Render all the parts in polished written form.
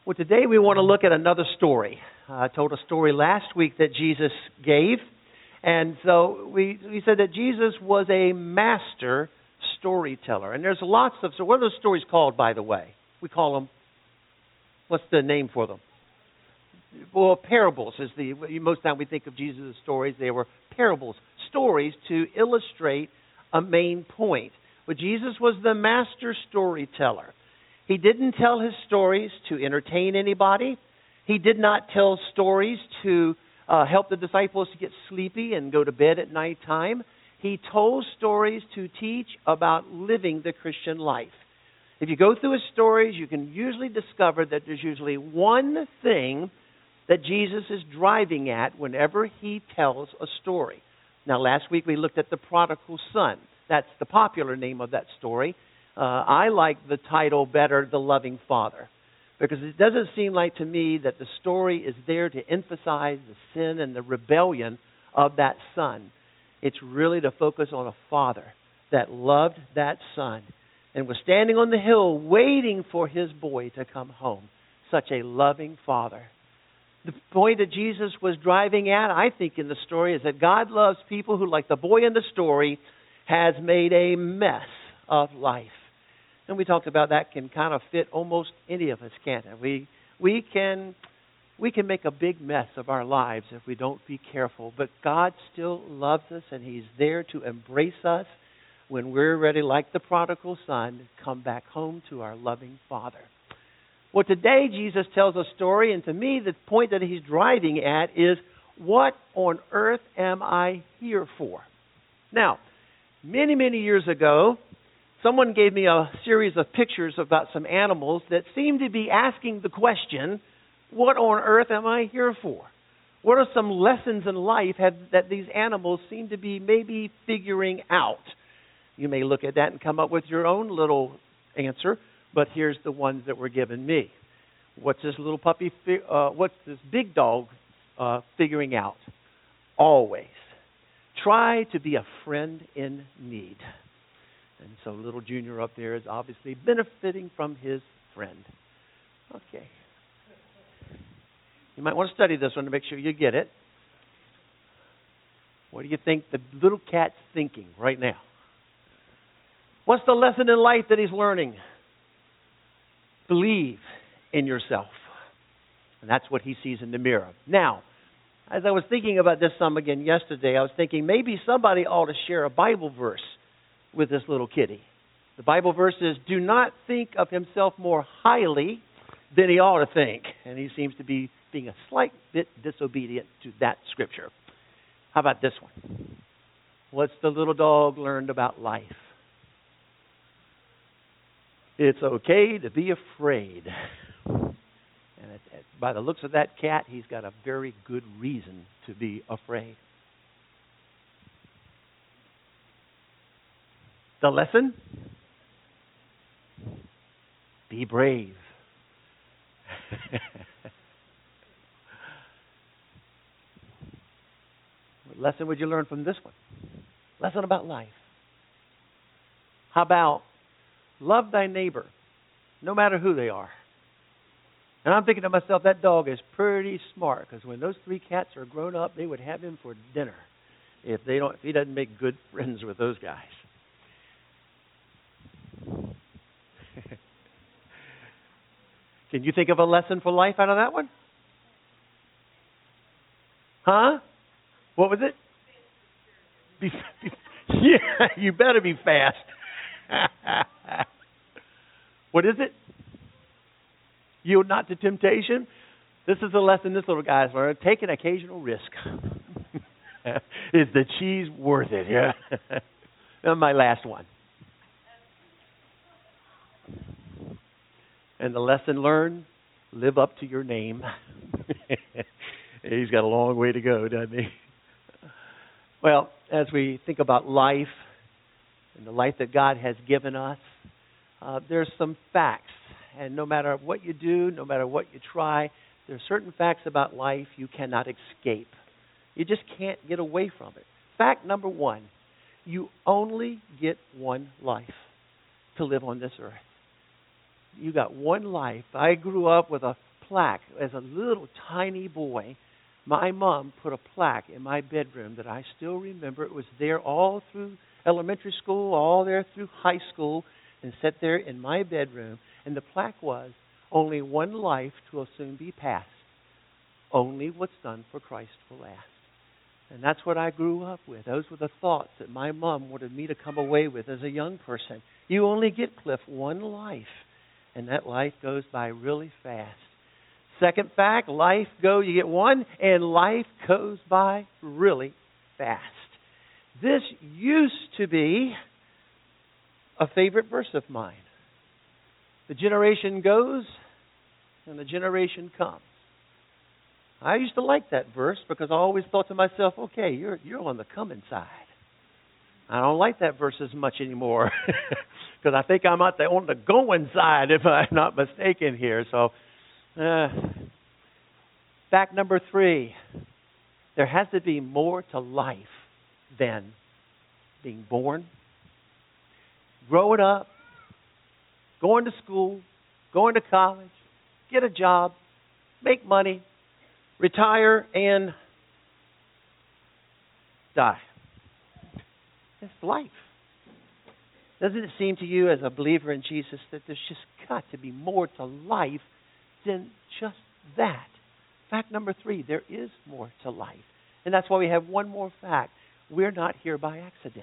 Well, today we want to look at another story. I told a story last week that Jesus gave. And so we said that Jesus was a master storyteller. And there's lots of... So what are those stories called, by the way? We call them... What's the name for them? Well, parables is the... Most time we think of Jesus' stories, they were parables. Stories to illustrate a main point. But Jesus was the master storyteller. He didn't tell his stories to entertain anybody. He did not tell stories to help the disciples to get sleepy and go to bed at nighttime. He told stories to teach about living the Christian life. If you go through his stories, you can usually discover that there's usually one thing that Jesus is driving at whenever he tells a story. Now, last week we looked at the prodigal son. That's the popular name of that story. I like the title better, The Loving Father, because it doesn't seem like to me that the story is there to emphasize the sin and the rebellion of that son. It's really to focus on a father that loved that son and was standing on the hill waiting for his boy to come home. Such a loving father. The point that Jesus was driving at, I think, in the story is that God loves people who, like the boy in the story, has made a mess of life. And we talked about that can kind of fit almost any of us, can't it? We can make a big mess of our lives if we don't be careful. But God still loves us, and he's there to embrace us when we're ready, like the prodigal son, to come back home to our loving Father. Well, today Jesus tells a story, and to me the point that he's driving at is, what on earth am I here for? Now, many, many years ago, someone gave me a series of pictures about some animals that seemed to be asking the question, what on earth am I here for? What are some lessons in life that these animals seem to be maybe figuring out? You may look at that and come up with your own little answer, but here's the ones that were given me. What's this little puppy, what's this big dog figuring out? Always try to be a friend in need. And so little Junior up there is obviously benefiting from his friend. Okay. You might want to study this one to make sure you get it. What do you think the little cat's thinking right now? What's the lesson in life that he's learning? Believe in yourself. And that's what he sees in the mirror. Now, as I was thinking about this some again yesterday, I was thinking maybe somebody ought to share a Bible verse with this little kitty. The Bible verse is, do not think of himself more highly than he ought to think. And he seems to be being a slight bit disobedient to that scripture. How about this one? What's the little dog learned about life? It's okay to be afraid. And by the looks of that cat, he's got a very good reason to be afraid. The lesson? Be brave. What lesson would you learn from this one? Lesson about life. How about love thy neighbor, no matter who they are? And I'm thinking to myself, that dog is pretty smart, because when those three cats are grown up, they would have him for dinner if he doesn't make good friends with those guys. Can you think of a lesson for life out of that one? Huh? What was it? Yeah, you better be fast. What is it? Yield not to temptation. This is a lesson this little guy's learned. Take an occasional risk. Is the cheese worth it? Yeah. And my last one. And the lesson learned, live up to your name. He's got a long way to go, doesn't he? Well, as we think about life and the life that God has given us, there's some facts. And no matter what you do, no matter what you try, there are certain facts about life you cannot escape. You just can't get away from it. Fact number one, you only get one life to live on this earth. You got one life. I grew up with a plaque. As a little tiny boy, my mom put a plaque in my bedroom that I still remember. It was there all through elementary school, all there through high school, and sat there in my bedroom. And the plaque was, only one life will soon be passed. Only what's done for Christ will last. And that's what I grew up with. Those were the thoughts that my mom wanted me to come away with as a young person. You only get, Cliff, one life. And that life goes by really fast. Second fact, you get one, and life goes by really fast. This used to be a favorite verse of mine. The generation goes, and the generation comes. I used to like that verse because I always thought to myself, okay, you're on the coming side. I don't like that verse as much anymore because I think I'm on the going side if I'm not mistaken here. So, fact number 3, there has to be more to life than being born, growing up, going to school, going to college, get a job, make money, retire, and die. It's life. Doesn't it seem to you as a believer in Jesus that there's just got to be more to life than just that? Fact number 3, there is more to life. And that's why we have one more fact. We're not here by accident.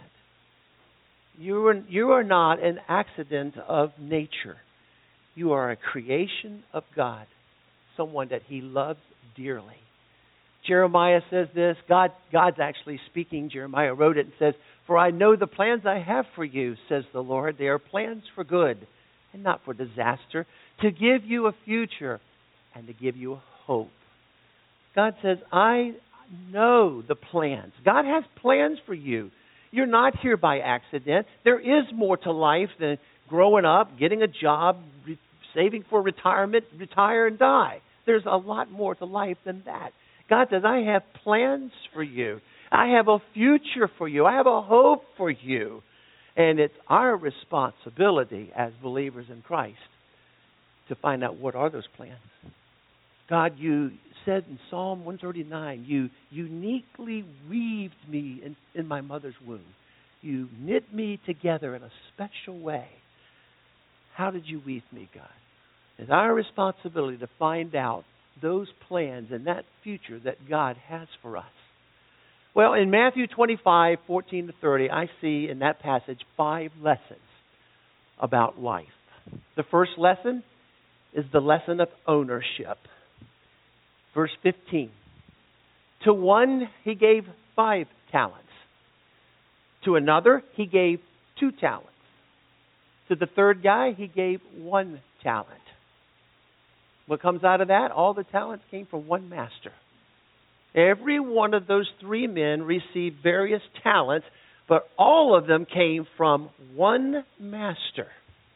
You are not an accident of nature. You are a creation of God, someone that He loves dearly. Jeremiah says this. God's actually speaking. Jeremiah wrote it and says, "For I know the plans I have for you, says the Lord. They are plans for good and not for disaster, to give you a future and to give you a hope." God says, I know the plans. God has plans for you. You're not here by accident. There is more to life than growing up, getting a job, saving for retirement, retire and die. There's a lot more to life than that. God says, I have plans for you. I have a future for you. I have a hope for you. And it's our responsibility as believers in Christ to find out what are those plans. God, you said in Psalm 139, you uniquely weaved me in my mother's womb. You knit me together in a special way. How did you weave me, God? It's our responsibility to find out those plans and that future that God has for us. Well, in Matthew 25, 14 to 30, I see in that passage 5 lessons about life. The first lesson is the lesson of ownership. Verse 15. To one, He gave 5 talents. To another, He gave 2 talents. To the third guy, He gave 1 talent. What comes out of that? All the talents came from one master. Every one of those 3 men received various talents, but all of them came from one master.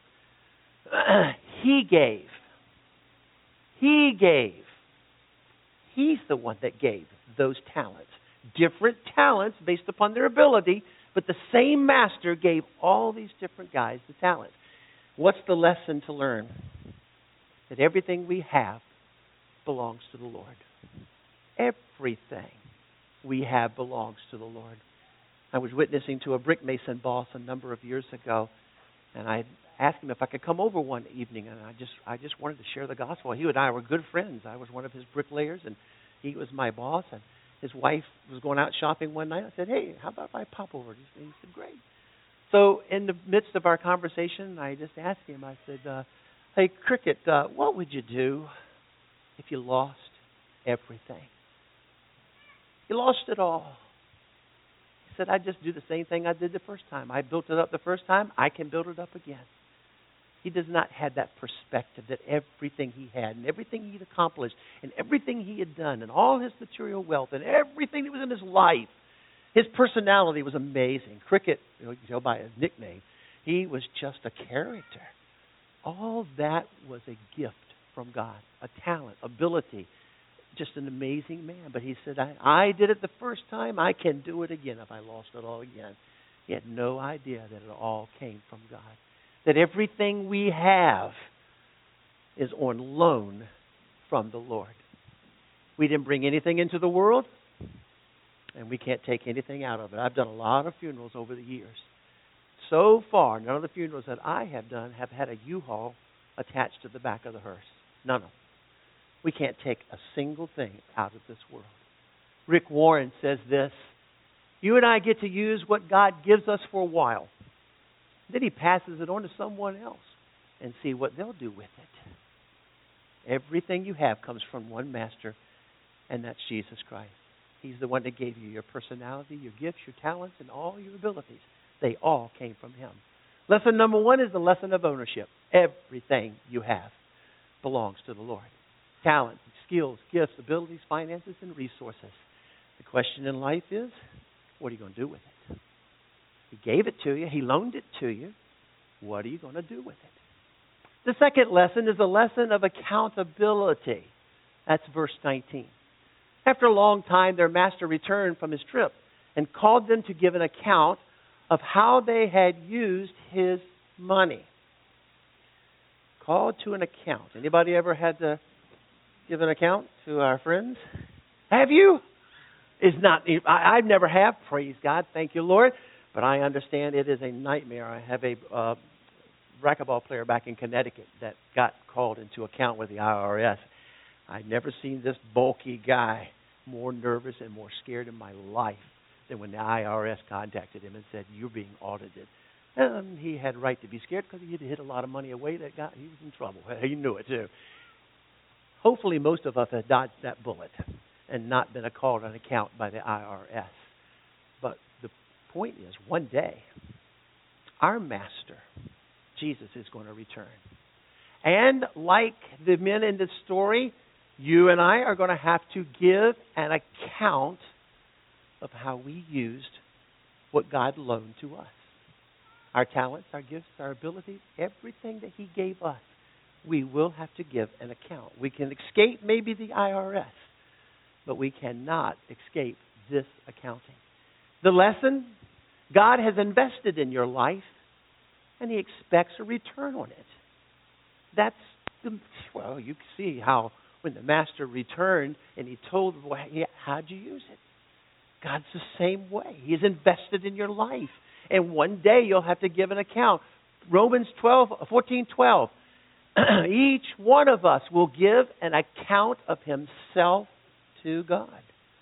He gave. He gave. He's the one that gave those talents. Different talents based upon their ability, but the same master gave all these different guys the talents. What's the lesson to learn? That everything we have belongs to the Lord. Everything we have belongs to the Lord. I was witnessing to a brick mason boss a number of years ago, and I asked him if I could come over one evening, and I just wanted to share the gospel. He and I were good friends. I was one of his bricklayers, and he was my boss, and his wife was going out shopping one night. I said, hey, how about if I pop over? He said, great. So in the midst of our conversation, I just asked him, I said, hey, Cricket, what would you do if you lost everything? You lost it all. He said, I'd just do the same thing I did the first time. I built it up the first time. I can build it up again. He does not have that perspective that everything he had and everything he'd accomplished and everything he had done and all his material wealth and everything that was in his life, his personality was amazing. Cricket, you can tell by his nickname, he was just a character. All that was a gift from God, a talent, ability, just an amazing man. But he said, I did it the first time. I can do it again if I lost it all again. He had no idea that it all came from God. That everything we have is on loan from the Lord. We didn't bring anything into the world, and we can't take anything out of it. I've done a lot of funerals over the years. So far, none of the funerals that I have done have had a U-Haul attached to the back of the hearse. None of them. We can't take a single thing out of this world. Rick Warren says this: you and I get to use what God gives us for a while. Then He passes it on to someone else and see what they'll do with it. Everything you have comes from one master, and that's Jesus Christ. He's the one that gave you your personality, your gifts, your talents, and all your abilities. They all came from Him. Lesson number 1 is the lesson of ownership. Everything you have belongs to the Lord. Talents, skills, gifts, abilities, finances, and resources. The question in life is, what are you going to do with it? He gave it to you. He loaned it to you. What are you going to do with it? The second lesson is the lesson of accountability. That's verse 19. After a long time, their master returned from his trip and called them to give an account of how they had used his money. Called to an account. Anybody ever had to give an account to our friends? Have you? I've never have. Praise God. Thank you, Lord. But I understand it is a nightmare. I have a racquetball player back in Connecticut that got called into account with the IRS. I've never seen this bulky guy more nervous and more scared in my life than when the IRS contacted him and said, you're being audited. And he had right to be scared because he had hid a lot of money away. He was in trouble. He knew it too. Hopefully most of us have dodged that bullet and not been called on account by the IRS. But the point is, one day, our master, Jesus, is going to return. And like the men in this story, you and I are going to have to give an account of how we used what God loaned to us. Our talents, our gifts, our abilities, everything that He gave us, we will have to give an account. We can escape maybe the IRS, but we cannot escape this accounting. The lesson, God has invested in your life, and He expects a return on it. You can see how when the master returned and he told, how'd you use it? God's the same way. He's invested in your life. And one day you'll have to give an account. Romans 14:12. Each one of us will give an account of himself to God.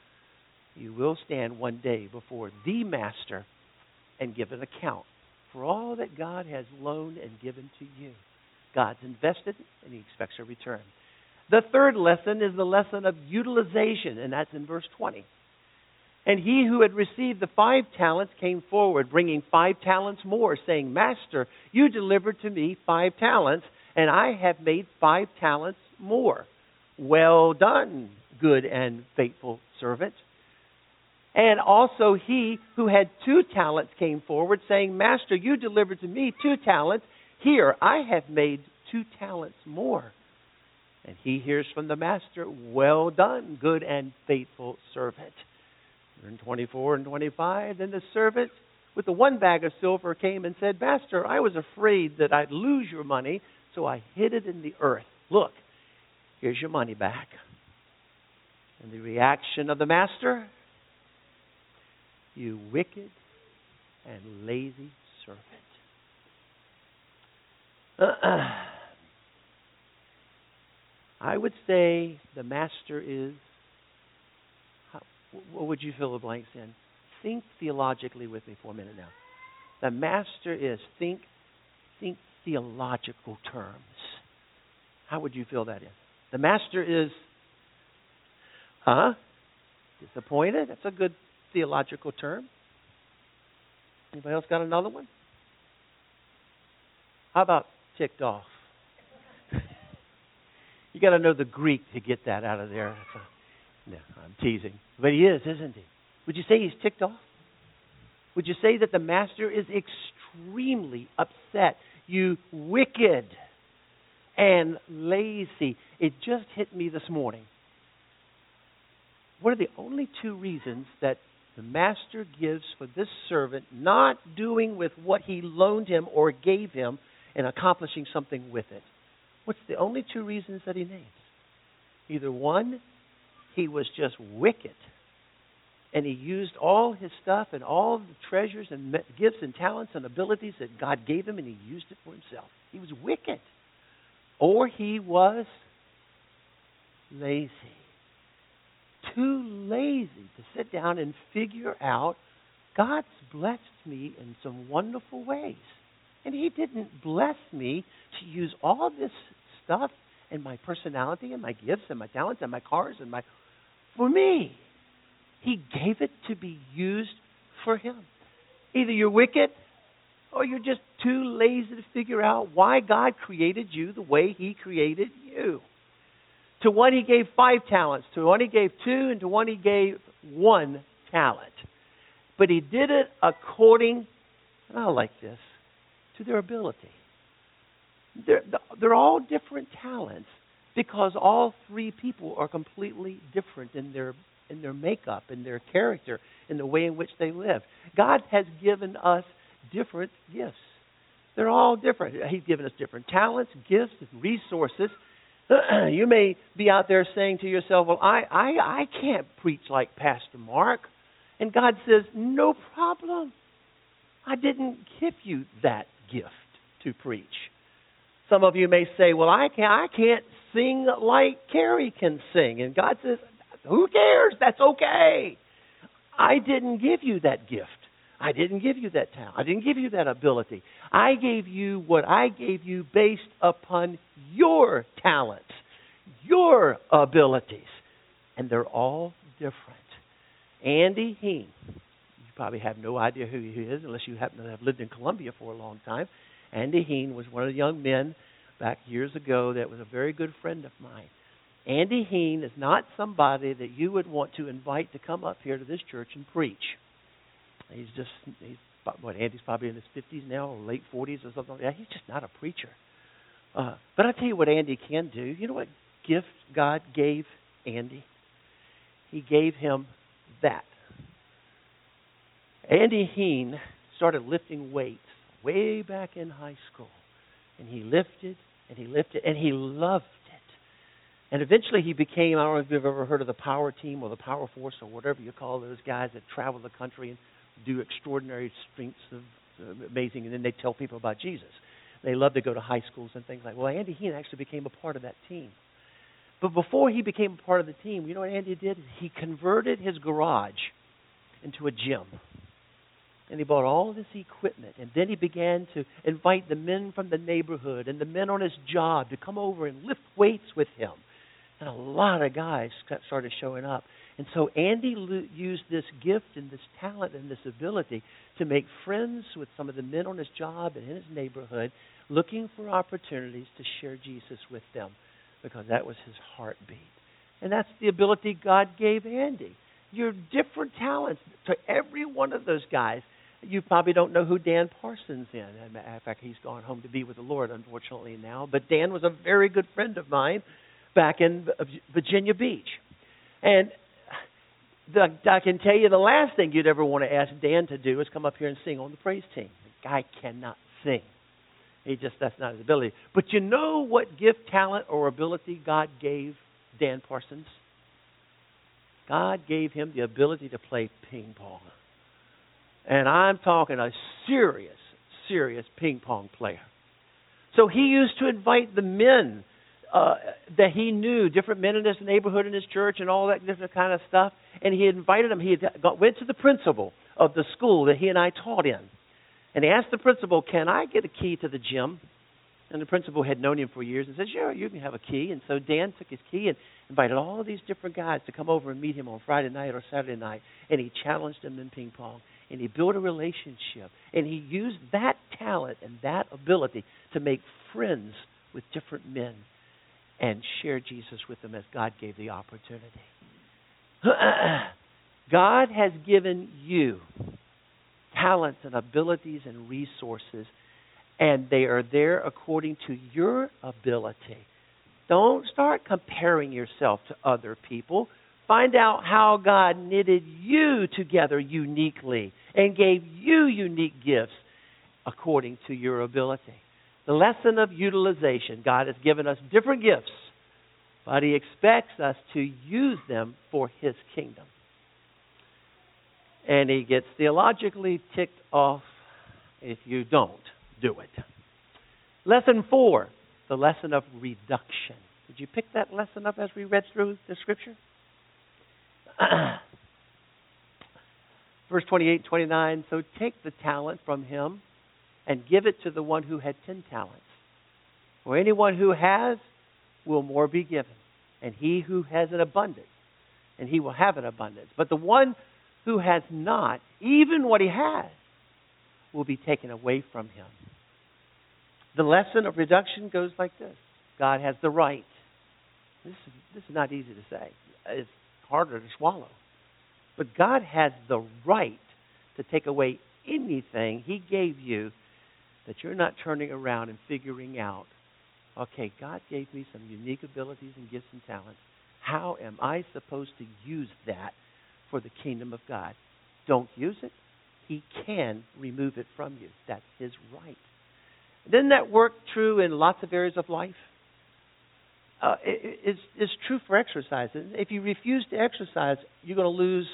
You will stand one day before the master and give an account for all that God has loaned and given to you. God's invested and He expects a return. The third lesson is the lesson of utilization, and that's in verse 20. And he who had received the 5 talents came forward, bringing 5 talents more, saying, Master, you delivered to me 5 talents, and I have made 5 talents more. Well done, good and faithful servant. And also he who had 2 talents came forward, saying, Master, you delivered to me 2 talents. Here, I have made 2 talents more. And he hears from the master, well done, good and faithful servant. In 24 and 25, then the servant with the 1 bag of silver came and said, Master, I was afraid that I'd lose your money, so I hid it in the earth. Look, here's your money back. And the reaction of the master, you wicked and lazy servant. I would say the master is, what would you fill the blanks in? Think theologically with me for a minute now. The master is, think theological terms. How would you fill that in? The master is, disappointed? That's a good theological term. Anybody else got another one? How about ticked off? You got to know the Greek to get that out of there. No, I'm teasing. But he is, isn't he? Would you say he's ticked off? Would you say that the master is extremely upset? You wicked and lazy. It just hit me this morning. What are the only 2 reasons that the master gives for this servant not doing with what he loaned him or gave him and accomplishing something with it? What's the only 2 reasons that he names? Either one, he was just wicked, and he used all his stuff and all the treasures and gifts and talents and abilities that God gave him, and he used it for himself. He was wicked. Or he was lazy. Too lazy to sit down and figure out, God's blessed me in some wonderful ways. And he didn't bless me to use all this stuff and my personality and my gifts and my talents and my cars and for me. He gave it to be used for him. Either you're wicked or you're just too lazy to figure out why God created you the way he created you. To one he gave 5 talents, to one he gave 2, and to one he gave 1 talent. But he did it according, and I like this, to their ability. They're all different talents because all 3 people are completely different in their makeup, in their character, in the way in which they live. God has given us different gifts. They're all different. He's given us different talents, gifts, and resources. You may be out there saying to yourself, well, I can't preach like Pastor Mark. And God says, no problem. I didn't give you that gift to preach. Some of you may say, well, I can't sing like Carrie can sing. And God says, who cares? That's okay. I didn't give you that gift. I didn't give you that talent. I didn't give you that ability. I gave you what I gave you based upon your talents, your abilities. And they're all different. Andy Heen, you probably have no idea who he is unless you happen to have lived in Columbia for a long time. Andy Heen was one of the young men back years ago that was a very good friend of mine. Andy Heen is not somebody that you would want to invite to come up here to this church and preach. Andy's probably in his 50s now, or late 40s or something like that. He's just not a preacher. But I'll tell you what Andy can do. You know what gift God gave Andy? He gave him that. Andy Heen started lifting weights way back in high school. And he lifted, and he lifted, and he loved it. And eventually he became, I don't know if you've ever heard of the Power Team or the Power Force or whatever you call those guys that travel the country and do extraordinary strengths of amazing, and then they tell people about Jesus. They love to go to high schools and things like that. Well, Andy Heen actually became a part of that team. But before he became a part of the team, you know what Andy did? He converted his garage into a gym. And he bought all this equipment. And then he began to invite the men from the neighborhood and the men on his job to come over and lift weights with him. And a lot of guys started showing up. And so Andy used this gift and this talent and this ability to make friends with some of the men on his job and in his neighborhood, looking for opportunities to share Jesus with them, because that was his heartbeat. And that's the ability God gave Andy. Your different talents. To every one of those guys, you probably don't know who Dan Parsons is. As a matter of fact, he's gone home to be with the Lord, unfortunately, now. But Dan was a very good friend of mine back in Virginia Beach. And I can tell you the last thing you'd ever want to ask Dan to do is come up here and sing on the praise team. The guy cannot sing. That's not his ability. But you know what gift, talent, or ability God gave Dan Parsons? God gave him the ability to play ping pong. And I'm talking a serious, serious ping pong player. So he used to invite the men that he knew, different men in his neighborhood, in his church, and all that different kind of stuff. And he invited them. He went to the principal of the school that he and I taught in. And he asked the principal, can I get a key to the gym? And the principal had known him for years and said, sure, you can have a key. And so Dan took his key and invited all of these different guys to come over and meet him on Friday night or Saturday night. And he challenged them in ping pong. And he built a relationship. And he used that talent and that ability to make friends with different men and share Jesus with them as God gave the opportunity. God has given you talents and abilities and resources, and they are there according to your ability. Don't start comparing yourself to other people. Find out how God knitted you together uniquely and gave you unique gifts according to your ability. The lesson of utilization. God has given us different gifts but He expects us to use them for His kingdom. And He gets theologically ticked off if you don't do it. Lesson 4, the lesson of reduction. Did you pick that lesson up as we read through the Scripture? Verse 28, 29, so take the talent from him and give it to the one who had 10 talents. For anyone who has will more be given, and he who has an abundance, and he will have an abundance. But the one who has not, even what he has, will be taken away from him. The lesson of reduction goes like this. God has the right. This is not easy to say. It's harder to swallow. But God has the right to take away anything He gave you that you're not turning around and figuring out, okay, God gave me some unique abilities and gifts and talents. How am I supposed to use that for the kingdom of God? Don't use it. He can remove it from you. That's His right. Doesn't that work true in lots of areas of life? It's true for exercise. If you refuse to exercise, you're going to lose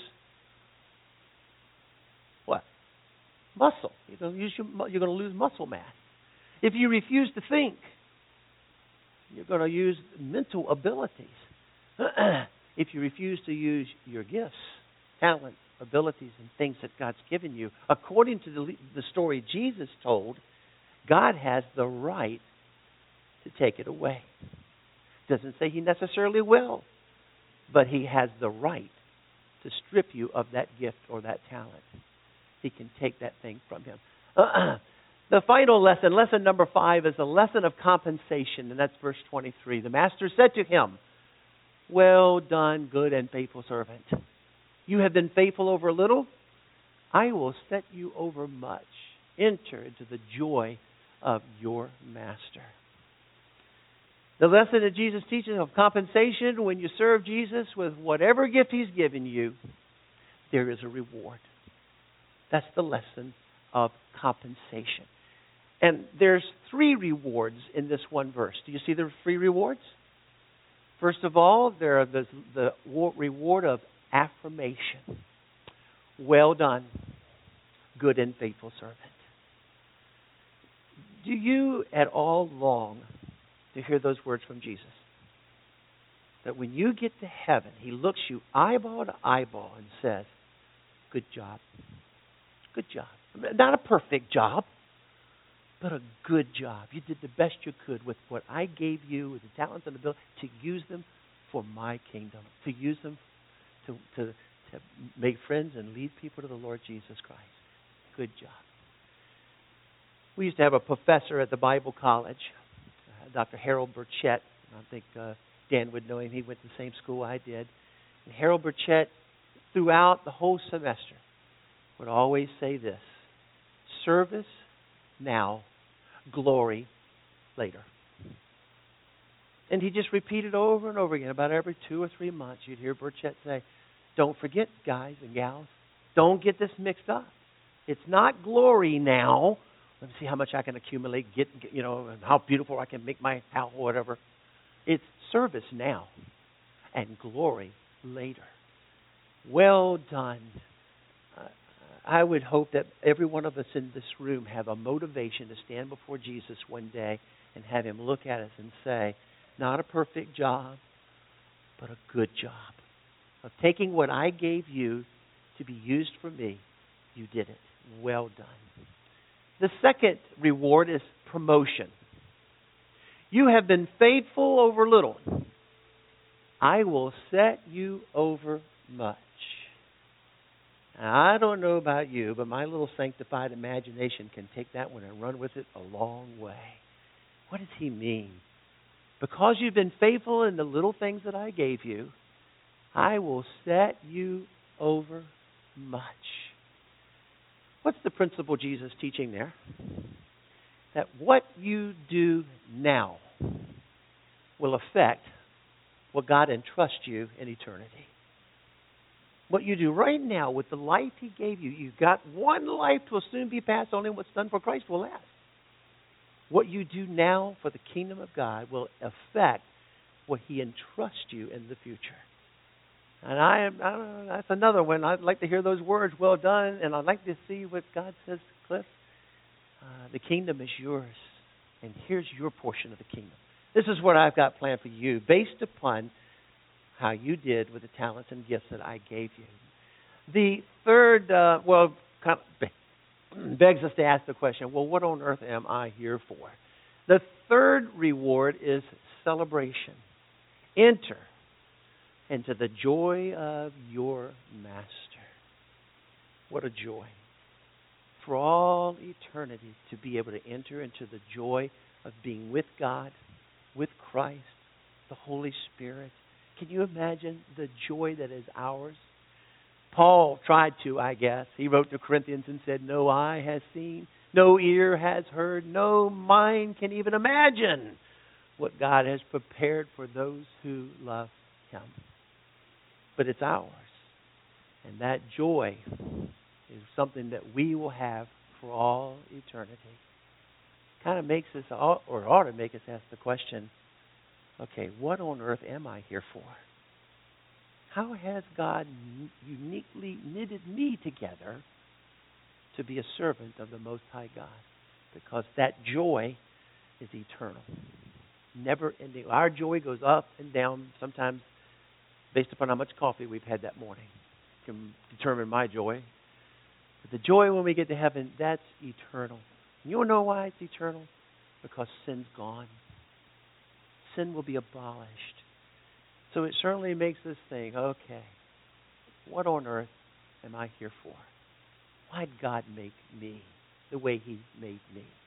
what? Muscle. You're going to lose muscle mass. If you refuse to think, you're going to use mental abilities. If you refuse to use your gifts, talents, abilities, and things that God's given you, according to the story Jesus told, God has the right to take it away. Doesn't say He necessarily will, but He has the right to strip you of that gift or that talent. He can take that thing from him. The final lesson, lesson number 5, is a lesson of compensation, and that's verse 23. The master said to him, well done, good and faithful servant. You have been faithful over a little. I will set you over much. Enter into the joy of your master. The lesson that Jesus teaches of compensation, when you serve Jesus with whatever gift He's given you, there is a reward. That's the lesson of compensation. And there's 3 rewards in this one verse. Do you see the 3 rewards? First of all, there are the reward of affirmation. Well done, good and faithful servant. Do you at all long to hear those words from Jesus? That when you get to heaven, He looks you eyeball to eyeball and says, good job. Good job. Not a perfect job, but a good job. You did the best you could with what I gave you, with the talents and ability, to use them for my kingdom, to use them to make friends and lead people to the Lord Jesus Christ. Good job. We used to have a professor at the Bible College, Dr. Harold Burchett. I think Dan would know him. He went to the same school I did. And Harold Burchett, throughout the whole semester, would always say this: service now, glory later. And he just repeated over and over again. About every 2 or 3 months, you'd hear Burchett say, don't forget, guys and gals, don't get this mixed up. It's not glory now. Let me see how much I can accumulate, and how beautiful I can make my house or whatever. It's service now and glory later. Well done. I would hope that every one of us in this room have a motivation to stand before Jesus one day and have Him look at us and say, not a perfect job, but a good job. Of taking what I gave you to be used for me, you did it. Well done. The second reward is promotion. You have been faithful over little. I will set you over much. Now, I don't know about you, but my little sanctified imagination can take that one and run with it a long way. What does He mean? Because you've been faithful in the little things that I gave you, I will set you over much. What's the principle Jesus is teaching there? That what you do now will affect what God entrusts you in eternity. What you do right now with the life He gave you, you've got one life to soon be passed, only what's done for Christ will last. What you do now for the kingdom of God will affect will He entrust you in the future? And I don't know, that's another one. I'd like to hear those words, well done, and I'd like to see what God says to Cliff. The kingdom is yours, and here's your portion of the kingdom. This is what I've got planned for you, based upon how you did with the talents and gifts that I gave you. The third, kind of begs us to ask the question, well, what on earth am I here for? The third reward is celebration. Enter into the joy of your master. What a joy. For all eternity to be able to enter into the joy of being with God, with Christ, the Holy Spirit. Can you imagine the joy that is ours? Paul tried to, I guess. He wrote to Corinthians and said, no eye has seen, no ear has heard, no mind can even imagine what God has prepared for those who love Him. But it's ours. And that joy is something that we will have for all eternity. Kind of makes us, or ought to make us ask the question, okay, what on earth am I here for? How has God uniquely knitted me together to be a servant of the Most High God? Because that joy is eternal, never ending. Our joy goes up and down, sometimes based upon how much coffee we've had that morning. Can determine my joy. But the joy when we get to heaven, that's eternal. You want to know why it's eternal? Because sin's gone. Sin will be abolished. So it certainly makes us think, okay, what on earth am I here for? Why did God make me the way He made me?